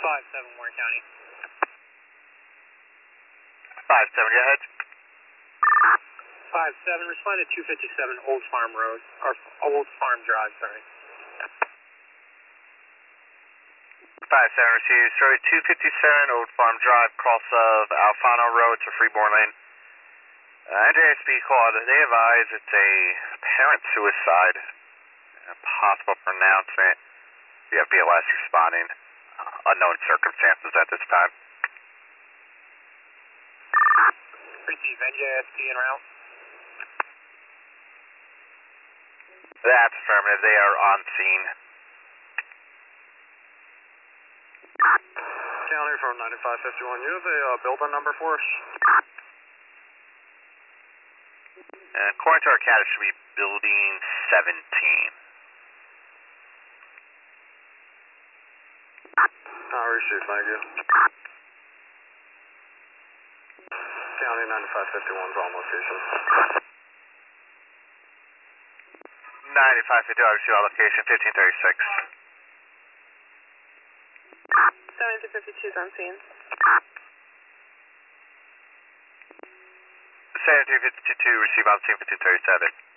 5-7 Warren County. 5-7, go ahead. 5-7, respond to 257 Old Farm Road, or Old Farm Drive, sorry. 5-7, receive. Sorry, 257 Old Farm Drive, cross of Alfano Road to Freeborn Lane. NJSB call, they advise it's a apparent suicide, possible pronouncement. We have BLS responding, unknown circumstances at this time. Receive NJSP en route. That's affirmative, they are on scene. County from 9551, you have a building number for us? According to our CAD, it should be building 17. Received, thank you. County 9551 is on location. 9550, I receive our location, 1536. 7252 is on scene. 7252, receive on scene, 1537.